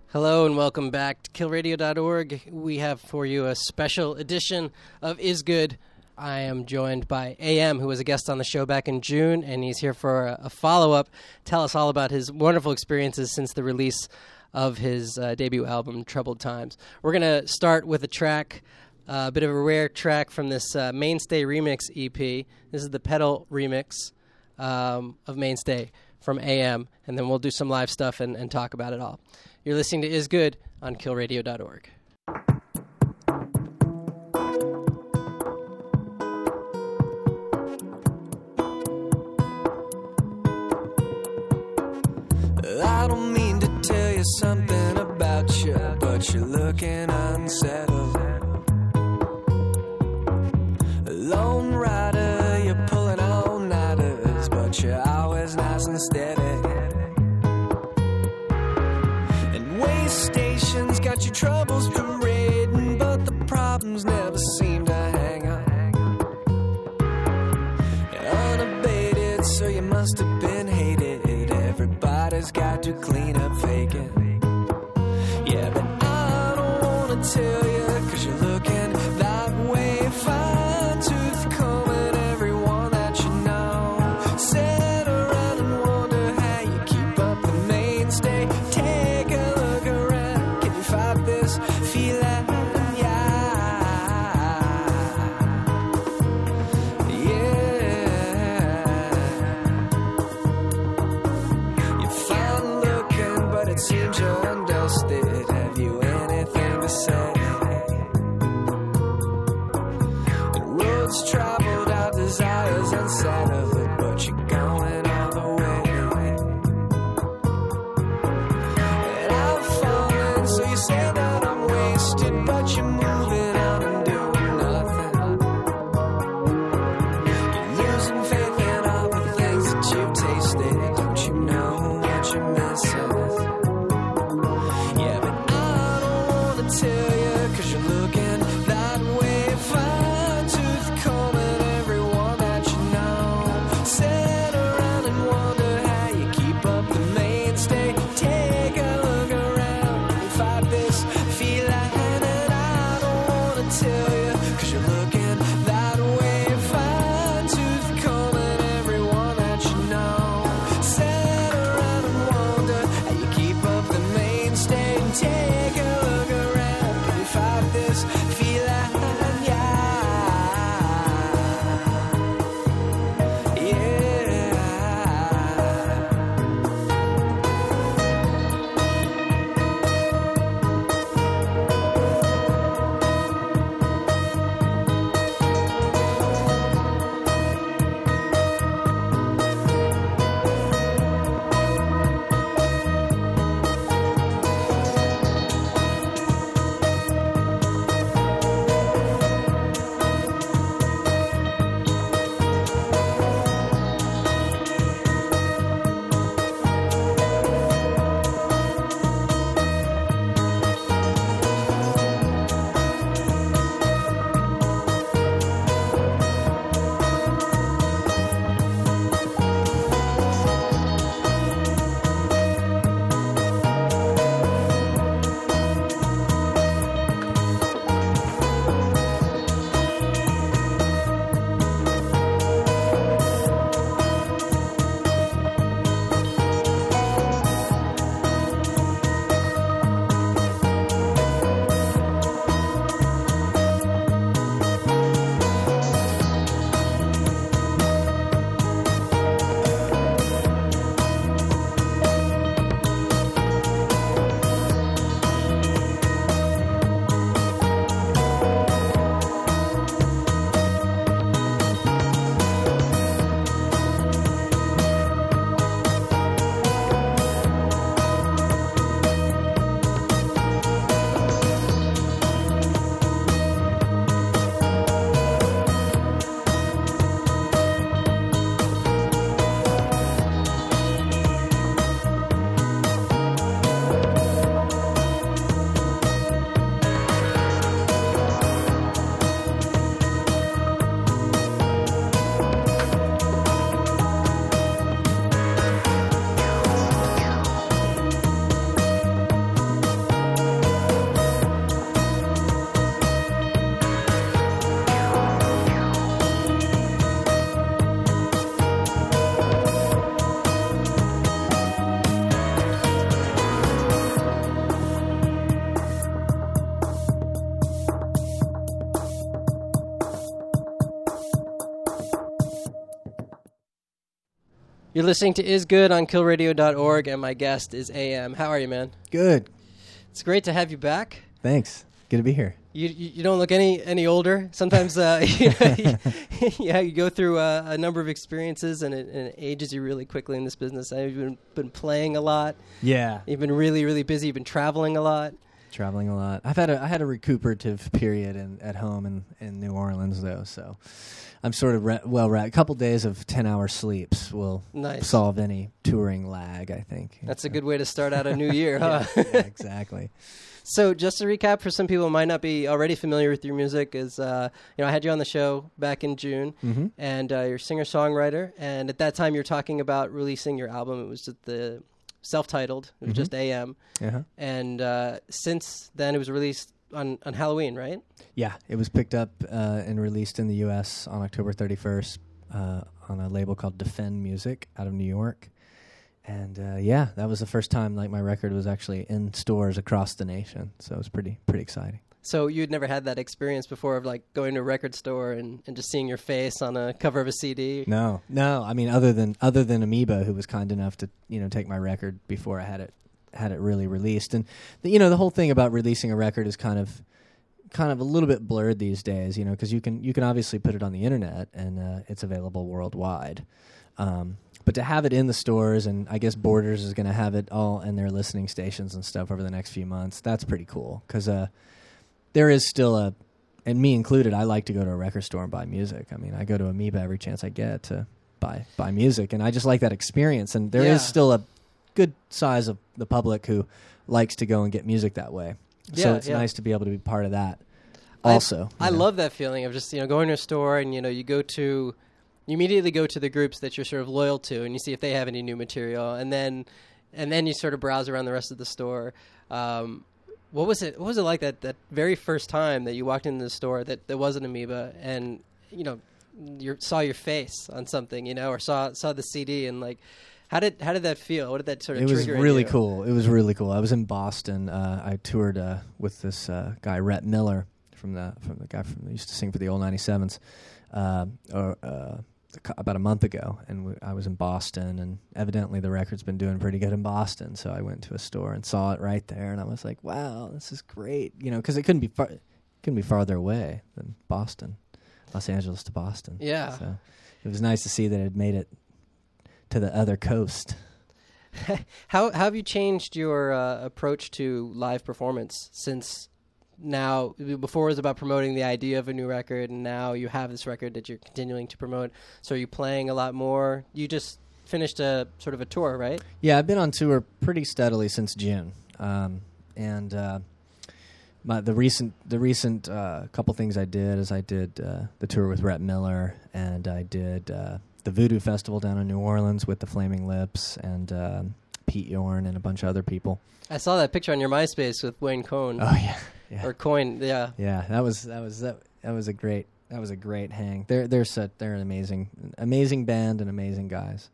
Hello and welcome back to killradio.org. We have for you a special edition of Is Good. I am joined by AM, who was a guest on the show back in June, and he's here for a follow-up. Tell us all about his wonderful experiences since the release of his debut album, Troubled Times. We're going to start with a track, a bit of a rare track from this Mainstay Remix EP. This is the pedal remix of Mainstay from AM, and then we'll do some live stuff and talk about it all. You're listening to Is Good on killradio.org. I don't mean to tell you something about you, but you're looking unsettled. A lone rider, you're pulling all-nighters, but you're always nice and steady. Stations got your troubles parading, but the problems never seem to hang on. You're unabated, so you must have been hated. Everybody's got to clean up faking. Yeah, but I don't wanna tell you, cause you're looking that way. Fine tooth combing everyone that you know. Sit around and wonder how you keep up the mainstay. Take a look around, can you fight this feeling? You're listening to Is Good on killradio.org, and my guest is AM. How are you, man? Good. It's great to have you back. Thanks. Good to be here. You don't look any older. Sometimes you go through a number of experiences, and it ages you really quickly in this business. You've been playing a lot. Yeah. You've been really, really busy. You've been traveling a lot. Traveling a lot. I had a recuperative period at home in New Orleans, though, so I'm sort of well-rested. A couple days of 10-hour sleeps will solve any touring lag, I think. That's a good way to start out a new year, huh? Yeah, exactly. So just to recap for some people who might not be already familiar with your music is, I had you on the show back in June, and you're a singer-songwriter, and at that time you were talking about releasing your album. It was just the self-titled. It was just AM. Uh-huh. And since then it was released on Halloween, right? Yeah, it was picked up and released in the U.S. on October 31st on a label called Defend Music out of New York. And that was the first time like my record was actually in stores across the nation. So it was pretty exciting. So you'd never had that experience before of like going to a record store and just seeing your face on a cover of a CD? No. I mean, other than Amoeba, who was kind enough to take my record before I had it really released. And the whole thing about releasing a record is kind of a little bit blurred these days, because you can obviously put it on the internet and it's available worldwide. But to have it in the stores, and I guess Borders is going to have it all in their listening stations and stuff over the next few months, that's pretty cool. Because there is still and me included, I like to go to a record store and buy music. I mean, I go to Amoeba every chance I get to buy music, and I just like that experience. And there is still a good size of the public who likes to go and get music that way. So it's nice to be able to be part of that also. I love that feeling of just, going to a store and, you immediately go to the groups that you're sort of loyal to and you see if they have any new material. And then you sort of browse around the rest of the store. What was it like that very first time that you walked into the store that there was an Amoeba and, you saw your face on something, or saw the CD and like, how did that feel? What did that sort of trigger? It was really cool. It was really cool. I was in Boston. I toured with this guy, Rhett Miller, from the guy who used to sing for the old 97s, about a month ago. And I was in Boston, and evidently the record's been doing pretty good in Boston. So I went to a store and saw it right there, and I was like, "Wow, this is great!" Because it couldn't be farther away than Boston, Los Angeles to Boston. Yeah. So it was nice to see that it made it to the other coast. How have you changed your approach to live performance since now? Before it was about promoting the idea of a new record, and now you have this record that you're continuing to promote. So are you playing a lot more? You just finished a sort of a tour, right? Yeah, I've been on tour pretty steadily since June, and the recent couple things I did is I did the tour with Rhett Miller, and I did the Voodoo Festival down in New Orleans with the Flaming Lips and Pete Yorn and a bunch of other people. I saw that picture on your MySpace with Wayne Coyne. Oh yeah. Or Coyne, yeah. Yeah, that was a great hang. They're an amazing band and amazing guys.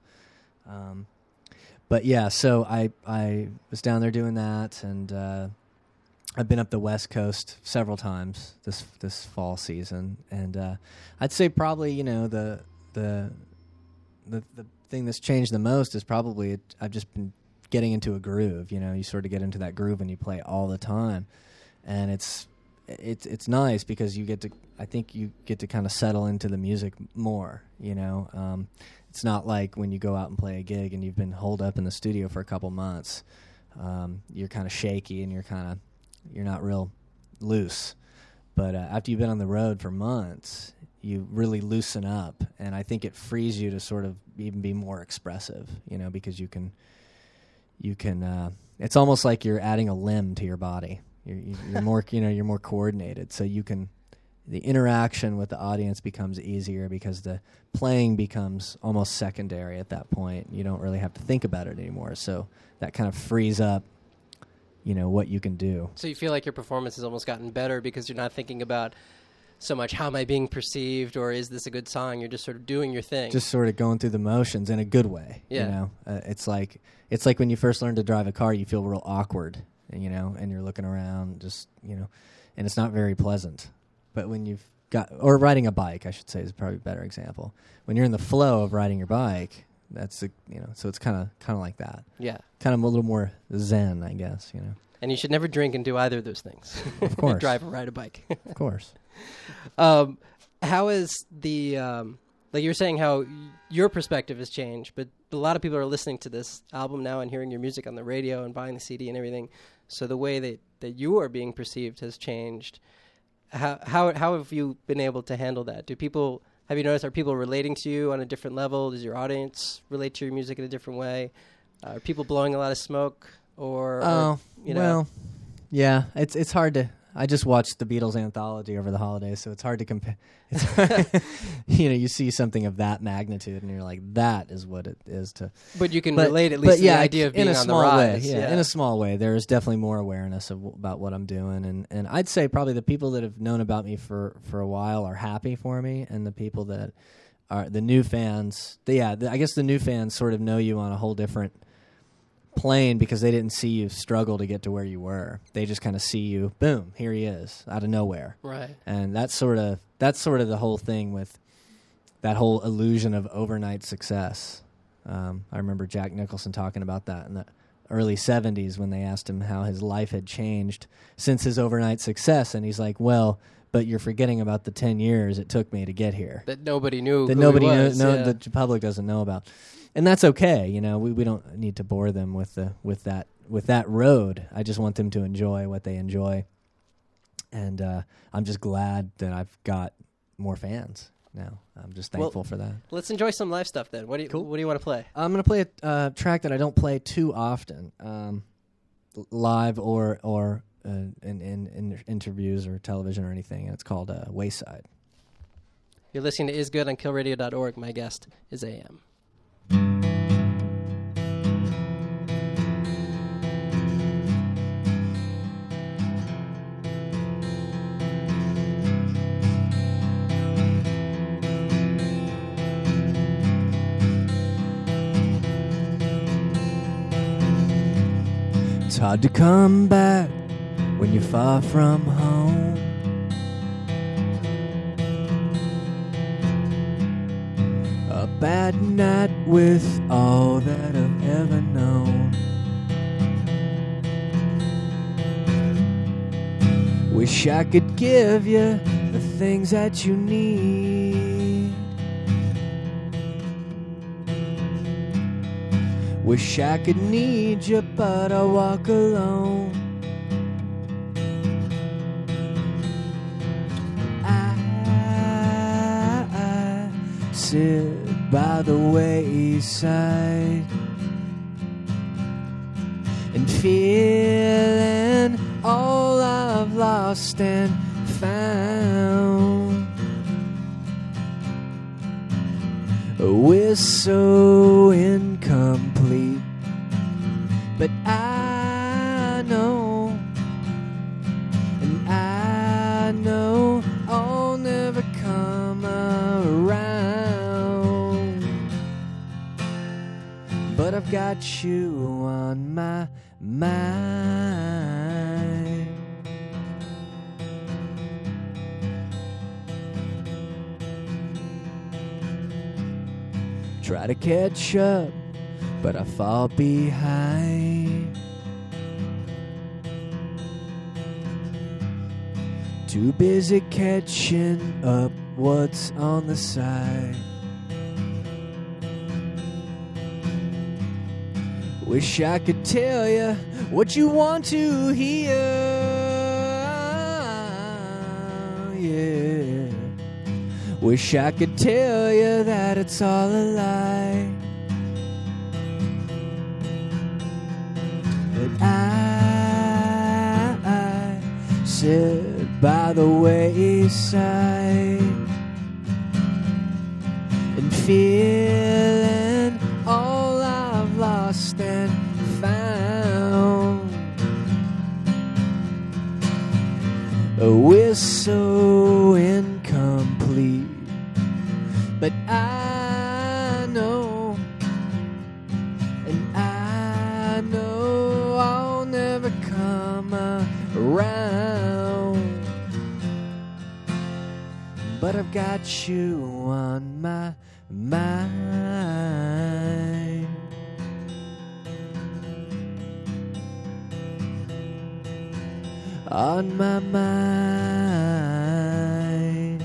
But yeah, so I was down there doing that, and I've been up the West Coast several times this fall season, and I'd say probably the thing that's changed the most is probably I've just been getting into a groove. You sort of get into that groove and you play all the time, and it's nice because you get to kind of settle into the music more. It's not like when you go out and play a gig and you've been holed up in the studio for a couple months. You're kind of shaky and you're not real loose. But after you've been on the road for months, you really loosen up, and I think it frees you to sort of even be more expressive, because you can. It's almost like you're adding a limb to your body. You're more, you're more coordinated, so you can. The interaction with the audience becomes easier because the playing becomes almost secondary at that point. You don't really have to think about it anymore, so that kind of frees up. What you can do. So you feel like your performance has almost gotten better because you're not thinking about so much how am I being perceived or is this a good song? You're just sort of doing your thing. Just sort of going through the motions in a good way. Yeah. It's like when you first learn to drive a car, you feel real awkward, and you're looking around, and it's not very pleasant. But when or riding a bike, I should say, is probably a better example. When you're in the flow of riding your bike, that's so it's kind of like that. Yeah. Kind of a little more zen, I guess. And you should never drink and do either of those things. Of course. Drive or ride a bike. Of course. How is the like you were saying how your perspective has changed, but a lot of people are listening to this album now and hearing your music on the radio and buying the CD and everything. So the way that you are being perceived has changed. How have you been able to handle that? Have you noticed, are people relating to you on a different level? Does your audience relate to your music in a different way? Are people blowing a lot of smoke? Well, yeah, it's hard to. I just watched the Beatles anthology over the holidays, so it's hard to compare. You see something of that magnitude, and you're like, that is what it is to. But you can relate at least to the idea of being in a on small the rise. way. Yeah, in a small way, there is definitely more awareness about what I'm doing, and I'd say probably the people that have known about me for a while are happy for me, and the people that are the new fans. I guess the new fans sort of know you on a whole different plane because they didn't see you struggle to get to where you were. They just kind of see you, boom, here he is, out of nowhere. Right. And that's sort of the whole thing with that whole illusion of overnight success. I remember Jack Nicholson talking about that in the early 70s when they asked him how his life had changed since his overnight success, and he's like, well, but you're forgetting about the 10 years it took me to get here. That nobody knew. That nobody knows, the public doesn't know about. And that's okay, we don't need to bore them with that road. I just want them to enjoy what they enjoy, and I'm just glad that I've got more fans now. I'm just thankful for that. Let's enjoy some live stuff then. What do you want to play? I'm going to play a track that I don't play too often, live or in interviews or television or anything. And it's called Wayside. You're listening to Is Good on killradio.org. My guest is AM. It's hard to come back when you're far from home. A bad night with all that I've ever known. Wish I could give you the things that you need. Wish I could need you, but I walk alone. I sit by the wayside and feeling all I've lost and found. We're so incomplete, but I know, and I know I'll never come around. But I've got you on my mind. Try to catch up, but I fall behind. Too busy catching up what's on the side. Wish I could tell you what you want to hear. Yeah. Wish I could tell you that it's all a lie. But I sit by the wayside and feeling all I've lost and found. We're so incomplete, but I know, and I know I'll never come around. But I've got you on my mind. on my mind.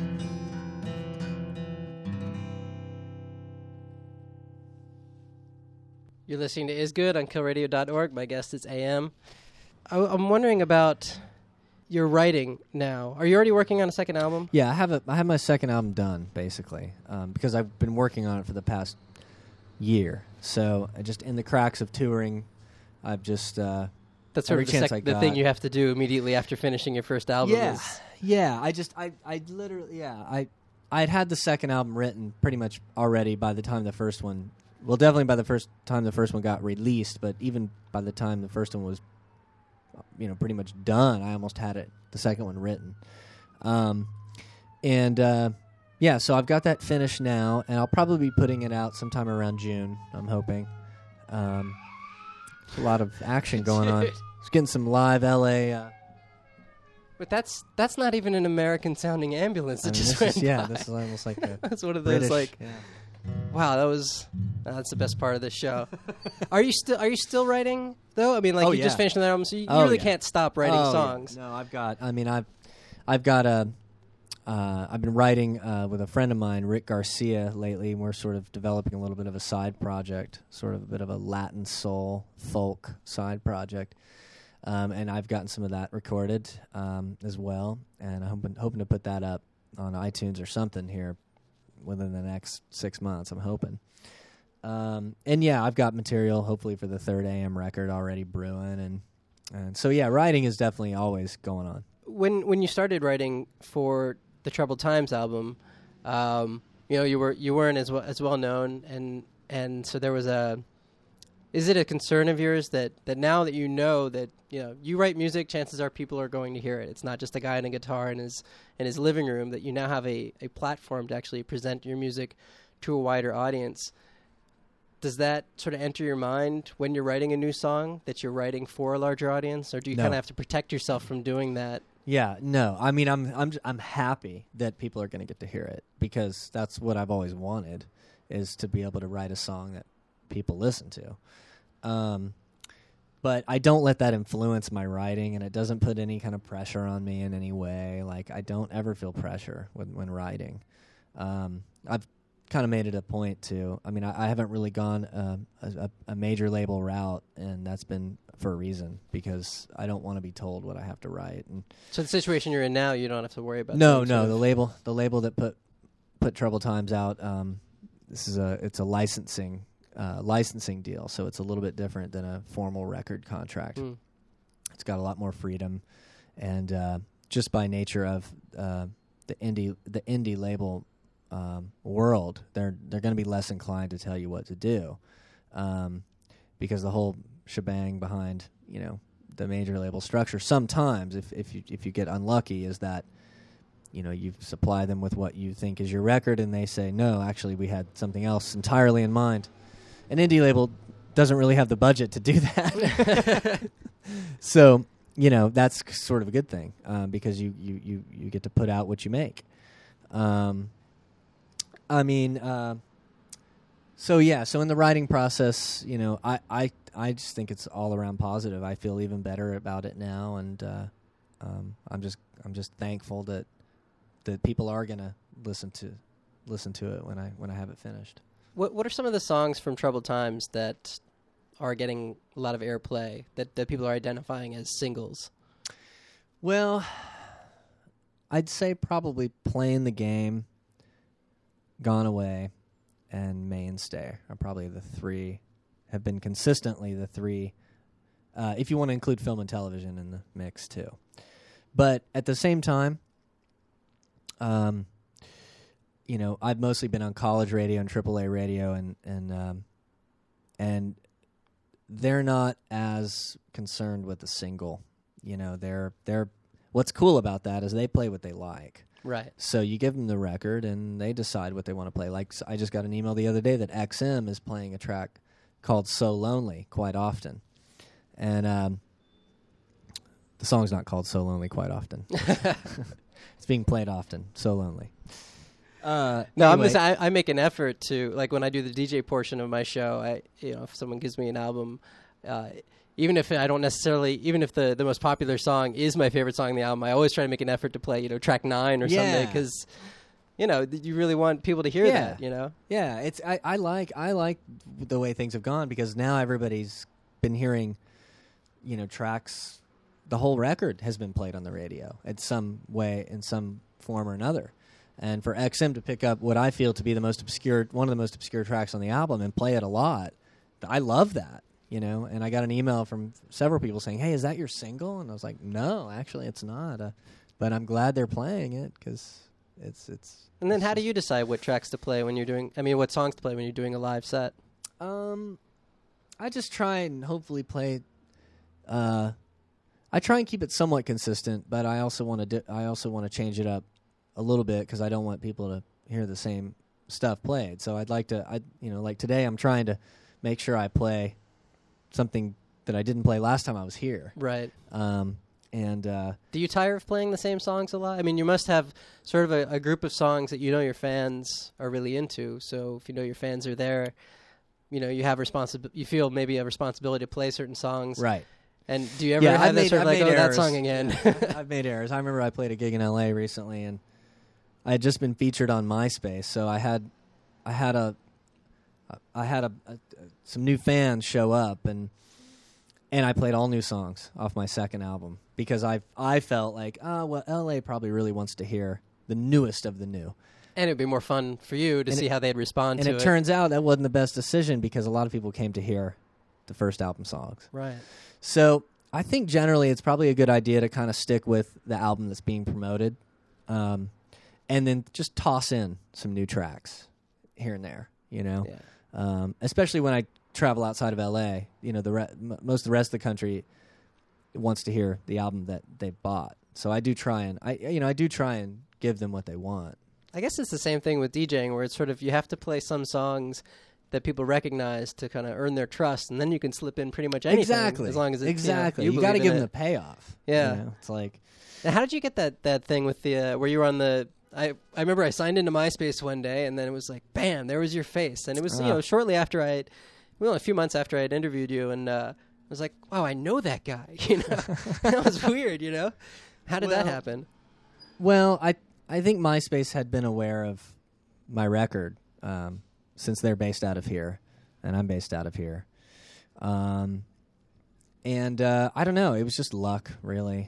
You're listening to Is Good on killradio.org. My guest is AM. I'm wondering about your writing now. Are you already working on a second album? Yeah, I have my second album done, basically, because I've been working on it for the past year. So just in the cracks of touring, I've just That's sort every of chance the thing you have to do immediately after finishing your first album. Yeah. I I'd had the second album written pretty much already by the time the first one. Well, definitely by the first time the first one got released, but even by the time the first one was, pretty much done, I almost had the second one written. So I've got that finished now, and I'll probably be putting it out sometime around June, I'm hoping. There's a lot of action going on. It's getting some live LA... But that's not even an American-sounding ambulance that just went by. This is almost like a That's one of those, British, wow, that's the best part of this show. Are you still writing, though? I mean, you just finished another album, so you really can't stop writing songs. Yeah. No, I've been writing with a friend of mine, Rick Garcia, lately, and we're sort of developing a little bit of a side project, sort of a bit of a Latin soul folk side project. And I've gotten some of that recorded as well, and I'm hoping to put that up on iTunes or something here within the next 6 months, I'm hoping. I've got material hopefully for the third AM record already brewing, and so writing is definitely always going on. When you started writing for the Troubled Times album, you weren't as well known, and so there was Is it a concern of yours that now that you know that you write music, chances are people are going to hear it? It's not just a guy in a guitar in his living room. That you now have a platform to actually present your music to a wider audience. Does that sort of enter your mind when you're writing a new song that you're writing for a larger audience, or do you kind of have to protect yourself from doing that? Yeah, no. I mean, I'm happy that people are going to get to hear it, because that's what I've always wanted, is to be able to write a song that people listen to. But I don't let that influence my writing, and it doesn't put any kind of pressure on me in any way. Like, I don't ever feel pressure when writing. I've kind of made it a point to, I haven't really gone a major label route, and that's been for a reason, because I don't want to be told what I have to write. And so the situation you're in now, you don't have to worry about. No. The label that put Troubled Times out. It's a licensing deal, so it's a little bit different than a formal record contract. It's got a lot more freedom, and just by nature of the indie label world, they're going to be less inclined to tell you what to do, because the whole shebang behind the major label structure, sometimes if you get unlucky, is that you supply them with what you think is your record, and they say, no, actually we had something else entirely in mind. An indie label doesn't really have the budget to do that. So, that's sort of a good thing, because you get to put out what you make. So in the writing process, I just think it's all around positive. I feel even better about it now, and I'm just thankful that people are going to listen to it when I have it finished. What are some of the songs from Troubled Times that are getting a lot of airplay, that people are identifying as singles? Well, I'd say probably Playing the Game, Gone Away, and Mainstay are probably have been consistently the three, if you want to include film and television in the mix too. But at the same time, I've mostly been on college radio and AAA radio, and they're not as concerned with the single. They're what's cool about that is they play what they like. Right. So you give them the record, and they decide what they want to play. Like, I just got an email the other day that XM is playing a track called "So Lonely" quite often, and the song's not called "So Lonely" quite often. It's being played often. So lonely. No, anyway. I make an effort to, like, when I do the DJ portion of my show, if someone gives me an album, even if I don't necessarily, even if the most popular song is my favorite song on the album, I always try to make an effort to play, track 9 or something, because, you really want people to hear that, Yeah, it's I like the way things have gone, because now everybody's been hearing, tracks. The whole record has been played on the radio in some way, in some form or another. And for XM to pick up what I feel to be one of the most obscure tracks on the album and play it a lot, I love that. And I got an email from several people saying, "Hey, is that your single?" And I was like, "No, actually, it's not." But I'm glad they're playing it, because it's. And then, how do you decide what tracks to play when you're doing? I mean, what songs to play when you're doing a live set? I just try and hopefully play. I try and keep it somewhat consistent, but I also want to change it up a little bit, because I don't want people to hear the same stuff played. So I'd like to, like today, I'm trying to make sure I play something that I didn't play last time I was here. Right. Do you tire of playing the same songs a lot? I mean, you must have sort of a group of songs that your fans are really into. So if your fans are there, you have you feel maybe a responsibility to play certain songs. Right. And do you ever have that sort of like, oh, that song again? I've made errors. I remember I played a gig in LA recently, and I had just been featured on MySpace, so I had some new fans show up, and I played all new songs off my second album, because I felt like, LA probably really wants to hear the newest of the new. And it'd be more fun for you to see how they'd respond to it. And it turns out that wasn't the best decision, because a lot of people came to hear the first album songs. Right. So I think generally it's probably a good idea to kind of stick with the album that's being promoted, and then just toss in some new tracks here and there, Yeah. Especially when I travel outside of LA, most of the rest of the country wants to hear the album that they bought. So I do try and give them what they want. I guess it's the same thing with DJing, where it's sort of, you have to play some songs that people recognize to kind of earn their trust, and then you can slip in pretty much anything. Exactly. As long as it's, exactly. you got to give them it. the payoff. Yeah. It's like. Now, how did you get that thing with the where you were on the? I remember I signed into MySpace one day, and then it was like, bam, there was your face, and it was shortly after a few months after I had interviewed you, and I was like, wow, I know that guy. That was weird. How did that happen? Well, I think MySpace had been aware of my record, since they're based out of here, and I'm based out of here. And I don't know, it was just luck, really,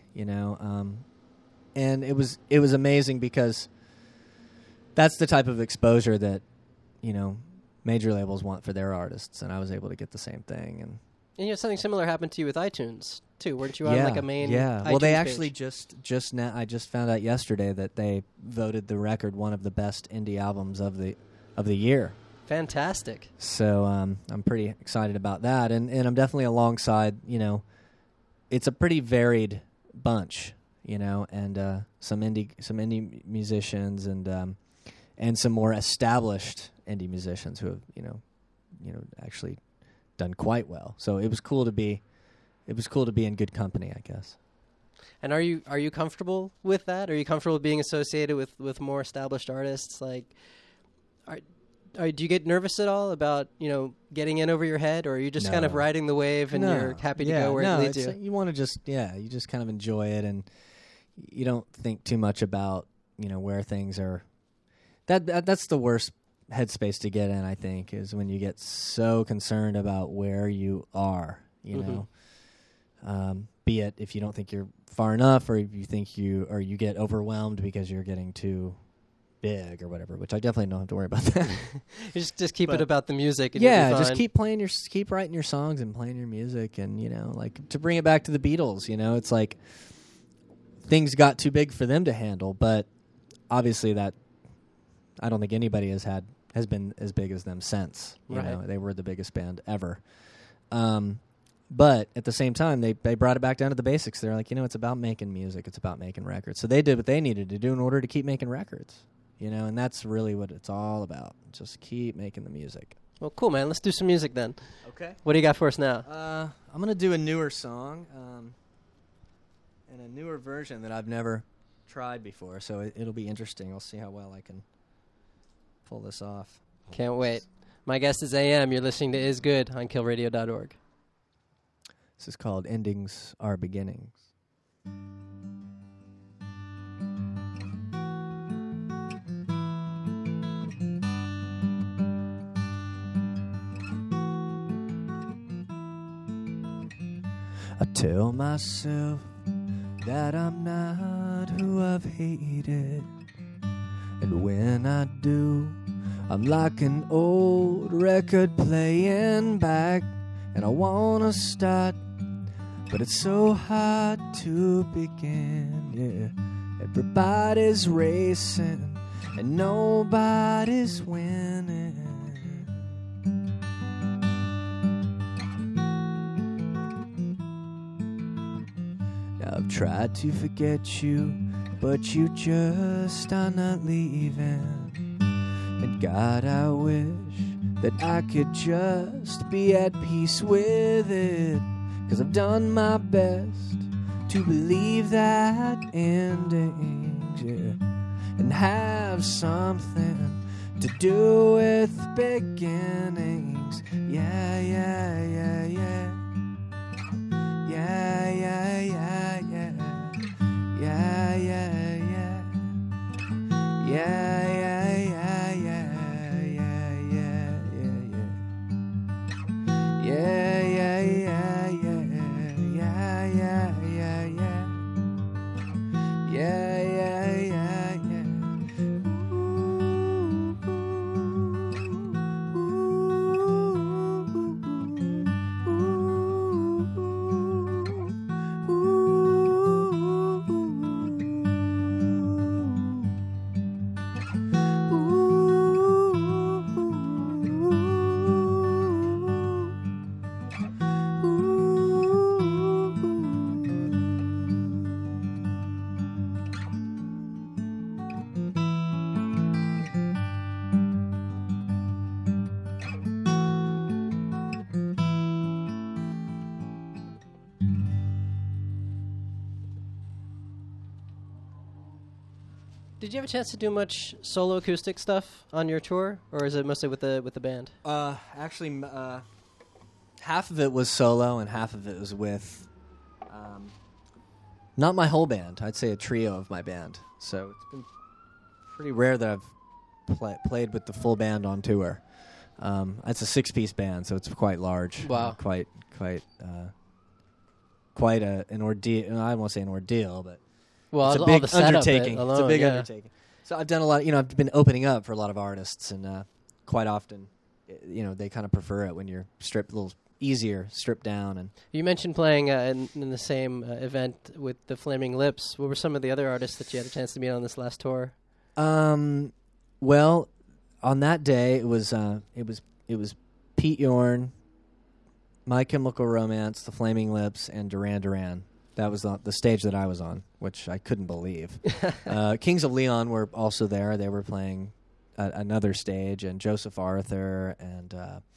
and it was amazing, because that's the type of exposure that, major labels want for their artists, and I was able to get the same thing. And something similar happened to you with iTunes, too. Weren't you on like a main iTunes well, they page? actually just now, I just found out yesterday that they voted the record one of the best indie albums of the year. Fantastic. So I'm pretty excited about that, and I'm definitely alongside. It's a pretty varied bunch, and some indie musicians and some more established indie musicians who have actually done quite well. So it was cool to be in good company, I guess. And are you comfortable with that? Are you comfortable being associated with more established artists? Like, do you get nervous at all about getting in over your head, or are you just kind of riding the wave and you're happy to go where it leads you? You want to you just kind of enjoy it, and you don't think too much about where things are. That's the worst headspace to get in, I think, is when you get so concerned about where you are. Be it if you don't think you're far enough, or if you think you get overwhelmed because you're getting too big or whatever, which I definitely don't have to worry about that. You just keep it about the music. And just keep writing your songs and playing your music, and like to bring it back to the Beatles. It's like things got too big for them to handle, but obviously that I don't think anybody has been as big as them since. They were the biggest band ever. But at the same time, they brought it back down to the basics. They're like, it's about making music. It's about making records. So they did what they needed to do in order to keep making records. And that's really what it's all about. Just keep making the music. Well, cool, man. Let's do some music then. Okay. What do you got for us now? I'm going to do a newer song, and a newer version that I've never tried before. So it'll be interesting. I'll see how well I can pull this off. Can't wait. My guest is AM. You're listening to Is Good on killradio.org. This is called Endings Are Beginnings. I tell myself that I'm not who I've hated, and when I do, I'm like an old record playing back, and I wanna start, but it's so hard to begin, yeah. Everybody's racing, and nobody's winning. I've tried to forget you, but you just are not leaving. And God, I wish that I could just be at peace with it, 'cause I've done my best to believe that endings, yeah, and have something to do with beginnings. Yeah, yeah, yeah, yeah. Yeah, yeah, yeah, yeah. Yeah, yeah, yeah. Yeah, yeah, yeah, yeah. Yeah, yeah, yeah, yeah. Yeah, yeah, yeah, yeah. Yeah, yeah, yeah, yeah. Yeah, yeah, yeah, yeah. Did you have a chance to do much solo acoustic stuff on your tour, or is it mostly with the band? Actually, half of it was solo and half of it was with, not my whole band. I'd say a trio of my band. So it's been pretty rare that I've played with the full band on tour. It's a 6-piece band, so it's quite large. Wow. Quite an ordeal. I won't say an ordeal, but Well, it's a all big the setup undertaking. alone, It's a big yeah. undertaking. So I've done a lot. I've been opening up for a lot of artists, and quite often, they kind of prefer it when you're stripped, a little easier, stripped down. And You mentioned playing in the same event with the Flaming Lips. What were some of the other artists that you had a chance to meet on this last tour? Well, on that day it was Pete Yorn, My Chemical Romance, the Flaming Lips, and Duran Duran. That was the stage that I was on, which I couldn't believe. Kings of Leon were also there. They were playing another stage, and Joseph Arthur, and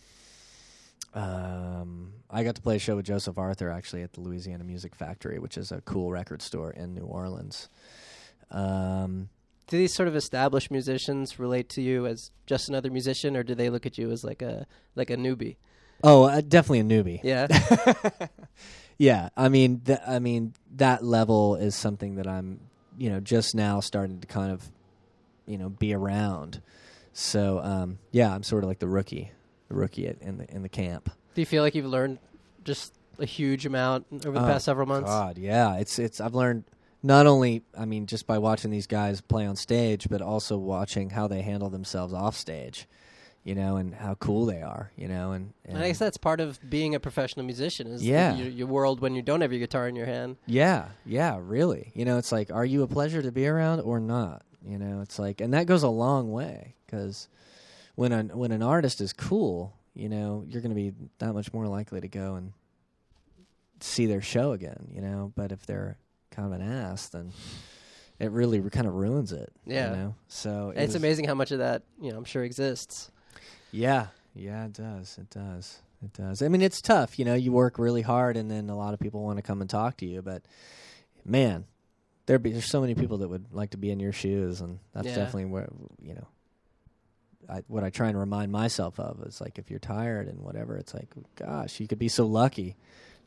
I got to play a show with Joseph Arthur actually at the Louisiana Music Factory, which is a cool record store in New Orleans. Do these sort of established musicians relate to you as just another musician, or do they look at you as like a newbie? Oh, definitely a newbie. Yeah. Yeah, I mean that level is something that I'm, just now starting to kind of, be around. So, yeah, I'm sort of like the rookie in the camp. Do you feel like you've learned just a huge amount over the past several months? God, yeah, it's I've learned not only, just by watching these guys play on stage, but also watching how they handle themselves off stage. And how cool they are, and I guess that's part of being a professional musician is Yeah. your world when you don't have your guitar in your hand. Yeah, really. It's like, are you a pleasure to be around or not? It's like, and that goes a long way, because when an artist is cool, you're going to be that much more likely to go and see their show again, but if they're kind of an ass, then it really kind of ruins it. Yeah. So It's amazing how much of that, I'm sure exists. Yeah, it does. I mean, it's tough. You work really hard, and then a lot of people want to come and talk to you. But man, there's so many people that would like to be in your shoes, and that's definitely where what I try and remind myself of is like, if you're tired and whatever, it's like, gosh, you could be so lucky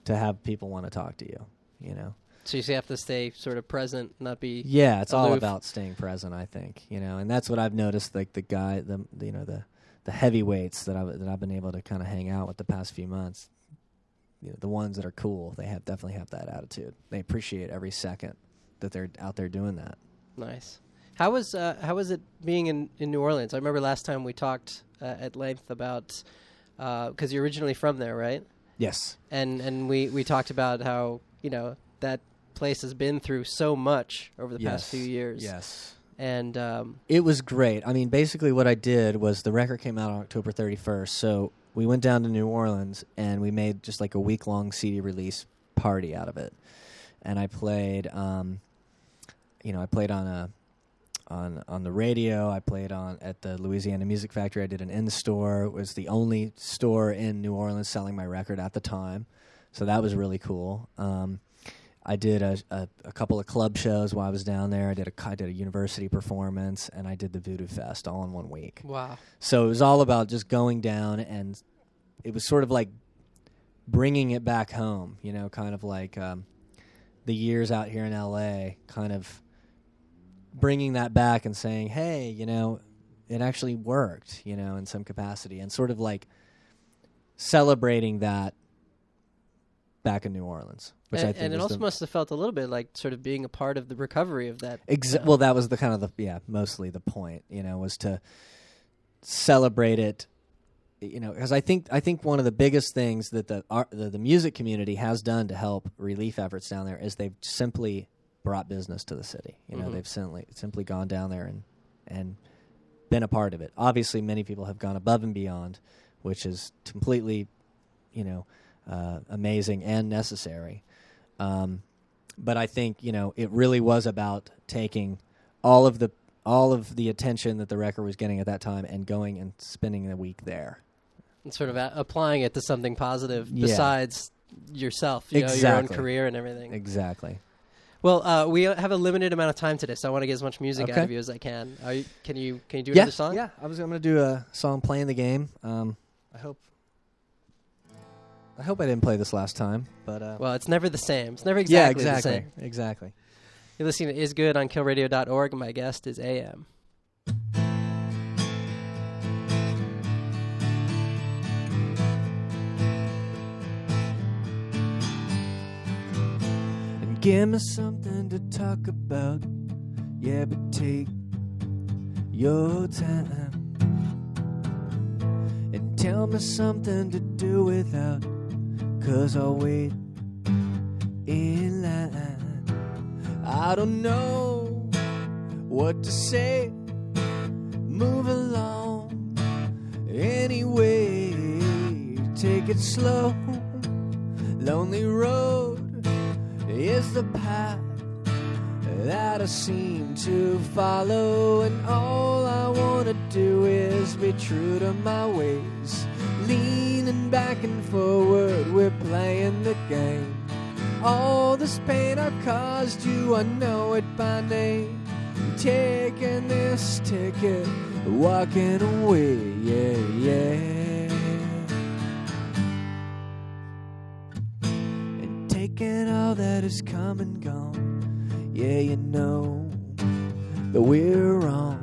to have people want to talk to you, you know. So you have to stay sort of present, not be Yeah, it's all aloof. about staying present, I think, you know, and that's what I've noticed. Like the heavyweights that I've been able to kind of hang out with the past few months. You know, the ones that are cool, they definitely have that attitude. They appreciate every second that they're out there doing that. Nice. How was it being in New Orleans? I remember last time we talked at length about because you're originally from there, right? Yes. And we talked about how, you know, that place has been through so much over the past few years. Yes. And it was great. I mean, basically what I did was the record came out on October 31st, so we went down to New Orleans and we made just like a week-long CD release party out of it. And I played, I played on the radio. I played at the Louisiana Music Factory. I did an in-store. It was the only store in New Orleans selling my record at the time, so that was really cool. I did a couple of club shows while I was down there. I did a university performance, and I did the Voodoo Fest all in 1 week. wow. So it was all about just going down, and it was sort of like bringing it back home, you know, kind of like the years out here in L.A., kind of bringing that back and saying, hey, you know, it actually worked, you know, in some capacity, and sort of like celebrating that back in New Orleans. Which I think and it also must have felt a little bit like sort of being a part of the recovery of that. Well, that was the kind of mostly the point, you know, was to celebrate it, you know, because I think one of the biggest things that the music community has done to help relief efforts down there is they've simply brought business to the city. You know, they've simply gone down there and been a part of it. Obviously, many people have gone above and beyond, which is completely, you know, amazing and necessary. But I think, you know, it really was about taking all of the attention that the record was getting at that time and going and spending a week there. And sort of applying it to something positive besides yourself, you know, your own career and everything. Exactly. Well, we have a limited amount of time today, so I want to get as much music out of you as I can. Can you do another song? Yeah, I'm going to do a song, Playing the Game. I hope I didn't play this last time, but well, it's never the same. It's never exactly the same. Exactly. You're listening to Is Good on killradio.org, and my guest is AM. And give me something to talk about, yeah, but take your time. And tell me something to do without, 'cause I'll wait in line. I don't know what to say, move along anyway, take it slow. Lonely road is the path that I seem to follow, and all I want to do is be true to my ways. Leaning back and forward, we're playing the game. All this pain I've caused you, I know it by name. Taking this ticket, walking away, yeah, yeah. And taking all that has come and gone, yeah, you know that we're wrong.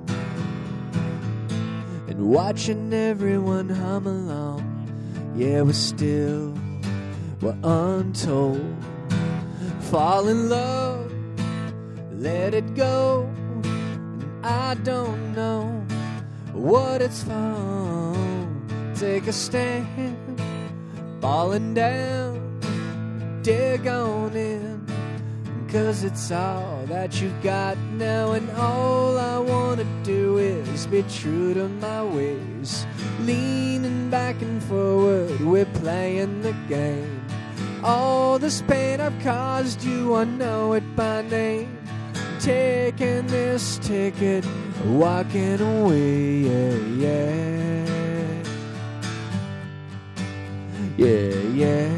And watching everyone hum along, yeah, we're untold. Fall in love, let it go, and I don't know what it's for. Take a stand, falling down, dig on in, 'cause it's all that you've got now, and all I wanna do is be true to my ways. Leaning back and forward, we're playing the game. All this pain I've caused you, I know it by name. Taking this ticket, walking away, yeah, yeah. Yeah, yeah.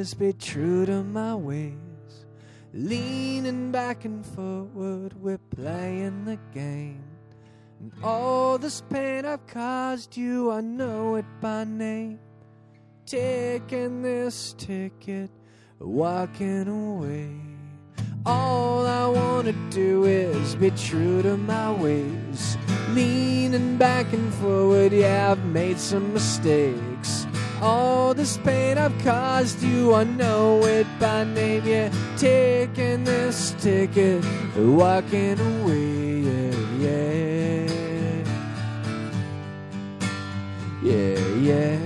is be true to my ways. Leaning back and forward, we're playing the game. And all this pain I've caused you, I know it by name. Taking this ticket, walking away. All I wanna do is be true to my ways. Leaning back and forward, yeah, I've made some mistakes. All this pain I've caused you, I know it by name, yeah. Taking this ticket, walking away, yeah, yeah. Yeah, yeah.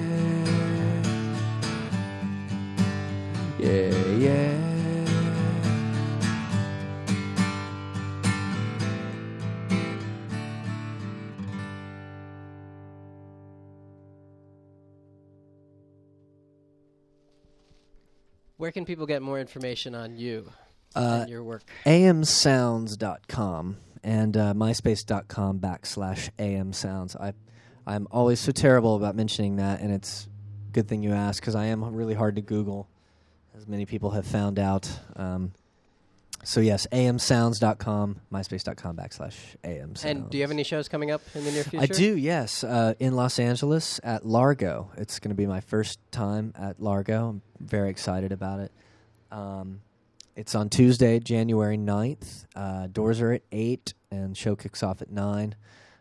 Yeah, yeah. Where can people get more information on you and your work? amsounds.com and myspace.com/amsounds. I'm always so terrible about mentioning that, and it's a good thing you asked because I am really hard to Google, as many people have found out. So yes, amsounds.com, myspace.com/amsounds. And do you have any shows coming up in the near future? I do, yes. In Los Angeles at Largo. It's going to be my first time at Largo. I'm very excited about it. It's on Tuesday, January 9th. Doors are at 8, and show kicks off at 9.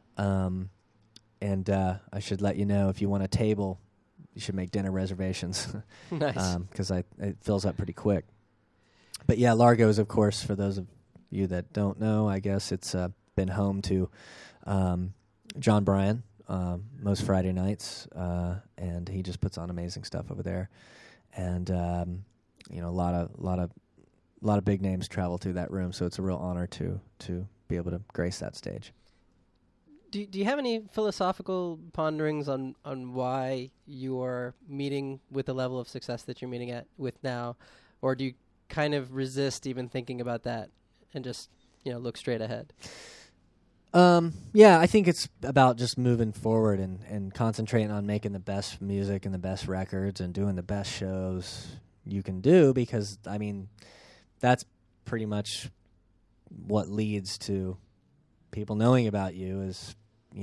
And I should let you know, if you want a table, you should make dinner reservations. Nice. Because it fills up pretty quick. But yeah, Largo is, of course, for those of you that don't know, I guess it's been home to John Bryan most Friday nights, and he just puts on amazing stuff over there. And a lot of big names travel through that room, so it's a real honor to be able to grace that stage. Do you have any philosophical ponderings on why you are meeting with the level of success that you're meeting with now, or do you kind of resist even thinking about that and just look straight ahead? Yeah, I think it's about just moving forward and concentrating on making the best music and the best records and doing the best shows you can do, because I mean that's pretty much what leads to people knowing about you is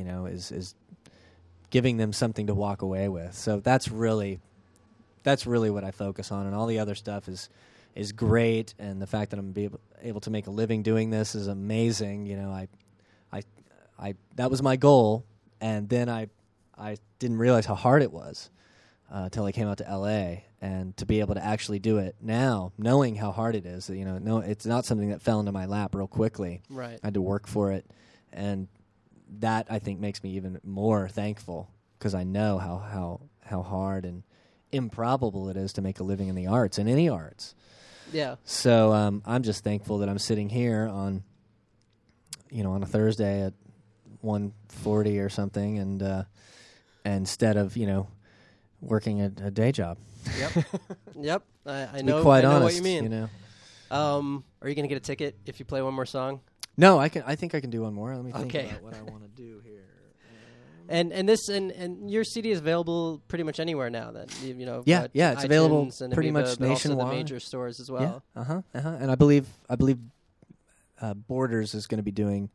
giving them something to walk away with. So that's really what I focus on, and all the other stuff is great, and the fact that I'm able to make a living doing this is amazing. I that was my goal, and then I didn't realize how hard it was till I came out to LA, and to be able to actually do it now, knowing how hard it is. No, it's not something that fell into my lap real quickly. Right. I had to work for it, and that I think makes me even more thankful, because I know how hard and improbable it is to make a living in the arts, in any arts. Yeah. So I'm just thankful that I'm sitting here on a Thursday at 1:40 or something, and instead of working a day job. Yep. Yep. I know. Be quite I know honest, what you mean. Are you going to get a ticket if you play one more song? No, I think I can do one more. Let me think Okay. about what I want to do here. And your CD is available pretty much anywhere now. Then Yeah, it's iTunes available and pretty Amoeba, much but also nationwide. the major stores as well. Yeah. And I believe Borders is going to be doing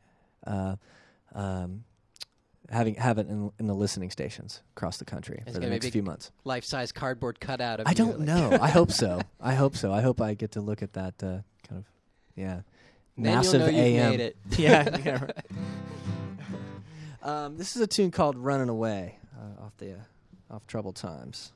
have it in the listening stations across the country for the next few months. Life-size cardboard cutout of I you, don't know. I hope so. I hope I get to look at that kind of Then massive you'll know AM. you've made it. Yeah. Right. This is a tune called "Running Away" off Troubled Times.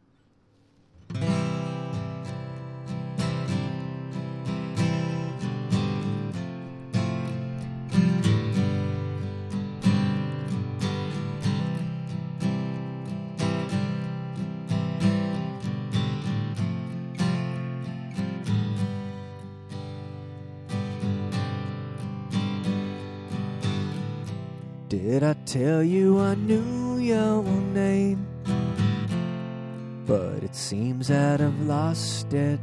Did I tell you I knew your name? But it seems that I've lost it.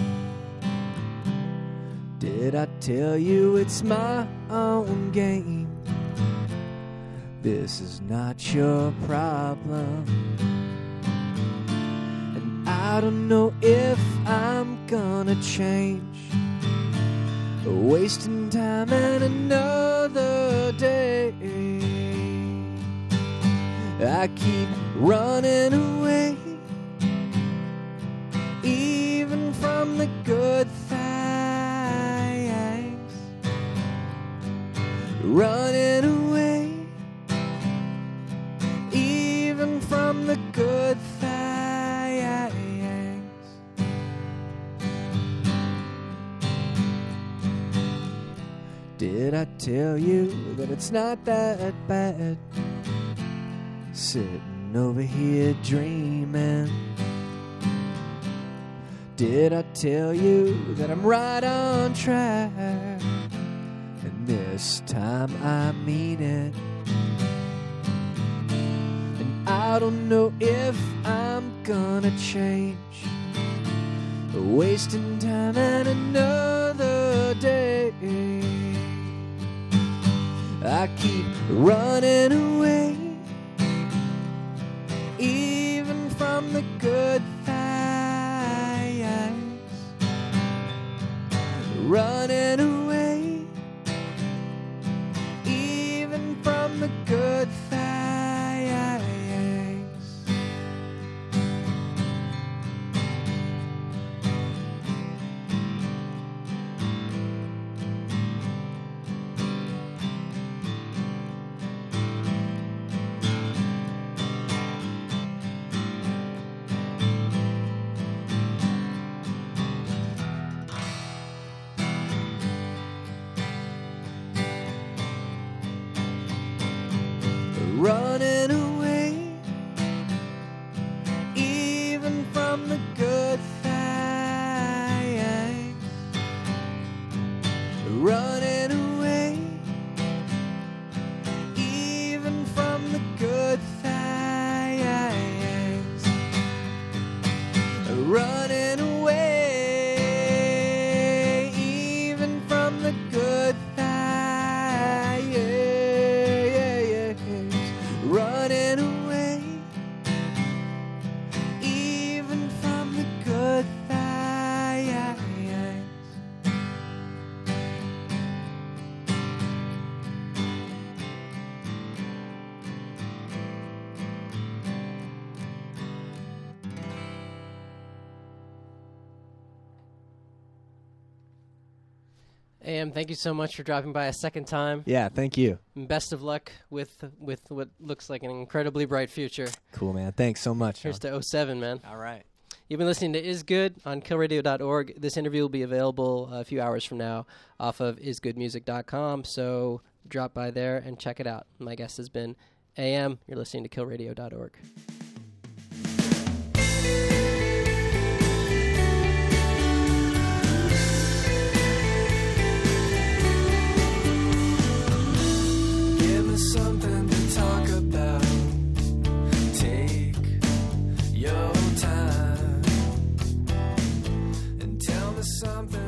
Did I tell you it's my own game? This is not your problem. And I don't know if I'm gonna change. Wasting time and another day. I keep running away, even from the good things. Running away, even from the good things. Did I tell you that it's not that bad? Sitting over here dreaming. Did I tell you that I'm right on track? And this time I mean it. And I don't know if I'm gonna change. Wasting time and another day. I keep running away, even from the good things. Running away, even from the good things. Running away, even from the good things. Running away, even from the good things. Running away, even from the good things. Running away, even from the good things. AM, thank you so much for dropping by a second time. Yeah, thank you. And best of luck with what looks like an incredibly bright future. Cool, man. Thanks so much. Here's to 07, man. All right. You've been listening to Is Good on killradio.org. This interview will be available a few hours from now off of isgoodmusic.com, so drop by there and check it out. My guest has been AM. You're listening to killradio.org. Give me something to talk about. Take your time and tell me something.